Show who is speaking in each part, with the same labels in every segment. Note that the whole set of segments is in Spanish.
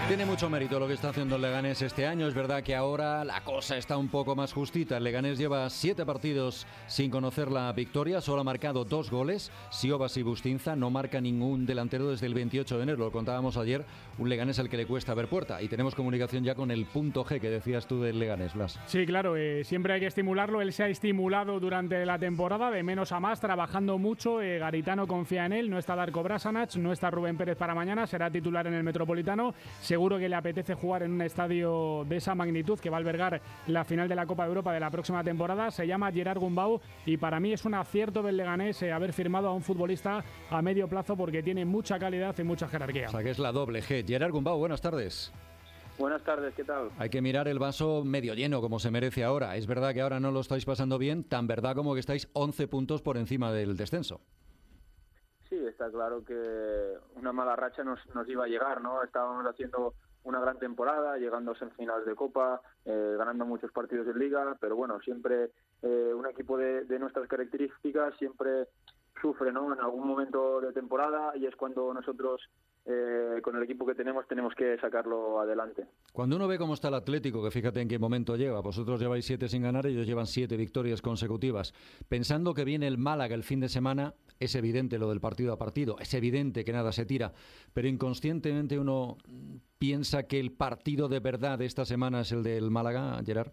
Speaker 1: Tiene mucho mérito lo que está haciendo el Leganés este año. Es verdad que ahora la cosa está un poco más justita. El Leganés lleva 7 partidos sin conocer la victoria. Solo ha marcado 2 goles. Siobas y Bustinza. No marca ningún delantero desde el 28 de enero. Lo contábamos ayer. Un Leganés al que le cuesta ver puerta. Y tenemos comunicación ya con el punto G que decías tú del Leganés, Blas.
Speaker 2: Sí, claro. Siempre hay que estimularlo. Él se ha estimulado durante la temporada de menos a más, trabajando mucho. Garitano confía en él. No está Darko Brasanac. No está Rubén Pérez para mañana. Será titular en el Metropolitano. Seguro que le apetece jugar en un estadio de esa magnitud que va a albergar la final de la Copa de Europa de la próxima temporada. Se llama Gerard Gumbau y para mí es un acierto del Leganés haber firmado a un futbolista a medio plazo porque tiene mucha calidad y mucha jerarquía.
Speaker 1: O sea que es la doble G. Gerard Gumbau, buenas tardes.
Speaker 3: Buenas tardes, ¿qué tal?
Speaker 1: Hay que mirar el vaso medio lleno como se merece ahora. Es verdad que ahora no lo estáis pasando bien, tan verdad como que estáis 11 puntos por encima del descenso.
Speaker 3: Sí, está claro que una mala racha nos iba a llegar, ¿no? Estábamos haciendo una gran temporada, llegando a semifinales de Copa, ganando muchos partidos en Liga, pero bueno, siempre un equipo de nuestras características siempre sufre, ¿no? En algún momento de temporada y es cuando nosotros con el equipo que tenemos que sacarlo adelante.
Speaker 1: Cuando uno ve cómo está el Atlético, que fíjate en qué momento lleva, vosotros lleváis 7 sin ganar, ellos llevan 7 victorias consecutivas, pensando que viene el Málaga el fin de semana, es evidente lo del partido a partido, es evidente que nada se tira, pero inconscientemente uno piensa que el partido de verdad de esta semana es el del Málaga, Gerard.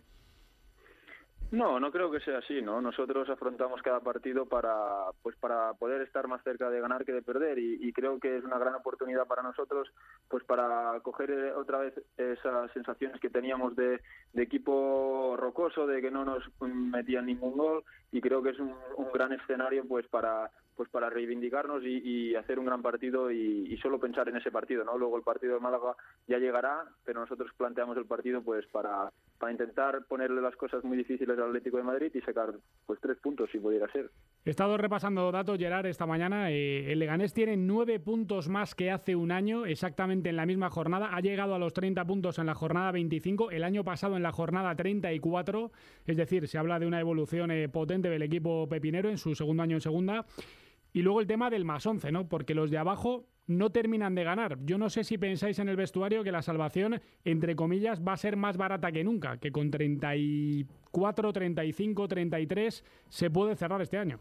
Speaker 3: No creo que sea así, ¿no? Nosotros afrontamos cada partido para poder estar más cerca de ganar que de perder y creo que es una gran oportunidad para nosotros pues para coger otra vez esas sensaciones que teníamos de equipo rocoso, de que no nos metían ningún gol y creo que es un gran escenario pues para reivindicarnos y hacer un gran partido y solo pensar en ese partido, ¿no? Luego el partido de Málaga ya llegará, pero nosotros planteamos el partido pues para intentar ponerle las cosas muy difíciles al Atlético de Madrid y sacar pues 3 puntos si pudiera ser.
Speaker 2: He estado repasando datos, Gerard, esta mañana. El Leganés tiene 9 puntos más que hace un año, exactamente en la misma jornada. Ha llegado a los 30 puntos en la jornada 25, el año pasado en la jornada 34. Es decir, se habla de una evolución potente del equipo pepinero en su segundo año en segunda. Y luego el tema del más 11, ¿no? Porque los de abajo no terminan de ganar. Yo no sé si pensáis en el vestuario que la salvación, entre comillas, va a ser más barata que nunca, que con 34, 35, 33 se puede cerrar este año.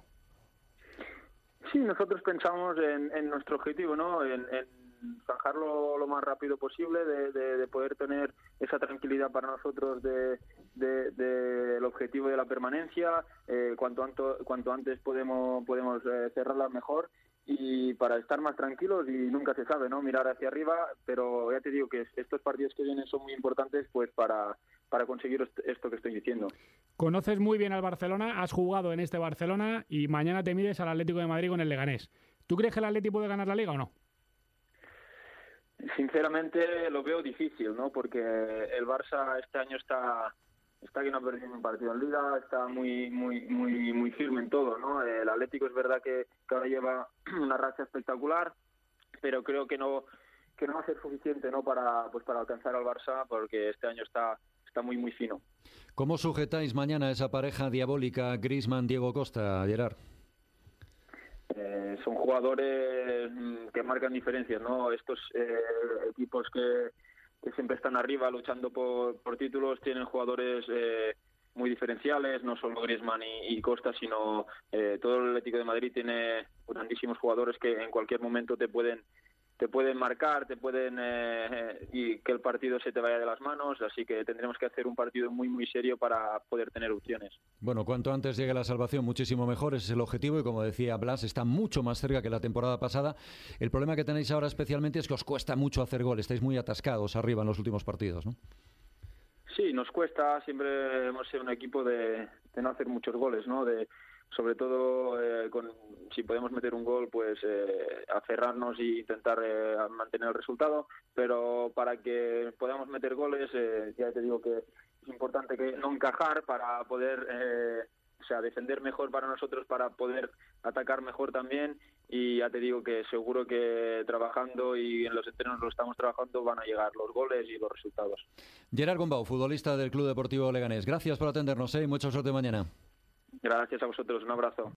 Speaker 3: Sí, nosotros pensamos en nuestro objetivo, ¿no? En zanjarlo lo más rápido posible, de poder tener esa tranquilidad para nosotros del objetivo de la permanencia, cuanto antes podemos cerrarla mejor y para estar más tranquilos y nunca se sabe, ¿no? Mirar hacia arriba, pero ya te digo que estos partidos que vienen son muy importantes pues para conseguir esto que estoy diciendo.
Speaker 2: Conoces muy bien al Barcelona, has jugado en este Barcelona y mañana te mides al Atlético de Madrid con el Leganés. ¿Tú crees que el Atlético puede ganar la Liga o no?
Speaker 3: Sinceramente lo veo difícil, ¿no? Porque el Barça este año está que no ha perdido un partido en Liga, está muy firme en todo, ¿no? El Atlético es verdad que ahora lleva una racha espectacular, pero creo que no va a ser suficiente, ¿no? Para alcanzar al Barça, porque este año está muy fino.
Speaker 1: ¿Cómo sujetáis mañana esa pareja diabólica Griezmann-Diego Costa, Gerard?
Speaker 3: Son jugadores que marcan diferencias, ¿no? Estos equipos que siempre están arriba luchando por títulos tienen jugadores muy diferenciales, no solo Griezmann y Costa, sino todo el Atlético de Madrid tiene grandísimos jugadores que en cualquier momento te pueden marcar, y que el partido se te vaya de las manos, así que tendremos que hacer un partido muy serio para poder tener opciones.
Speaker 1: Bueno, cuanto antes llegue la salvación, muchísimo mejor, ese es el objetivo y como decía Blas, está mucho más cerca que la temporada pasada. El problema que tenéis ahora especialmente es que os cuesta mucho hacer gol, estáis muy atascados arriba en los últimos partidos, ¿no?
Speaker 3: Sí, nos cuesta, siempre hemos sido un equipo de no hacer muchos goles, ¿no? Sobre todo si podemos meter un gol, pues aferrarnos e intentar mantener el resultado, pero para que podamos meter goles, ya te digo que es importante que no encajar para poder defender mejor para nosotros, para poder atacar mejor también, y ya te digo que seguro que trabajando y en los entrenos lo estamos trabajando van a llegar los goles y los resultados.
Speaker 1: Gerard Gumbau, futbolista del Club Deportivo Leganés, gracias por atendernos y mucha suerte mañana.
Speaker 3: Gracias a vosotros, un abrazo.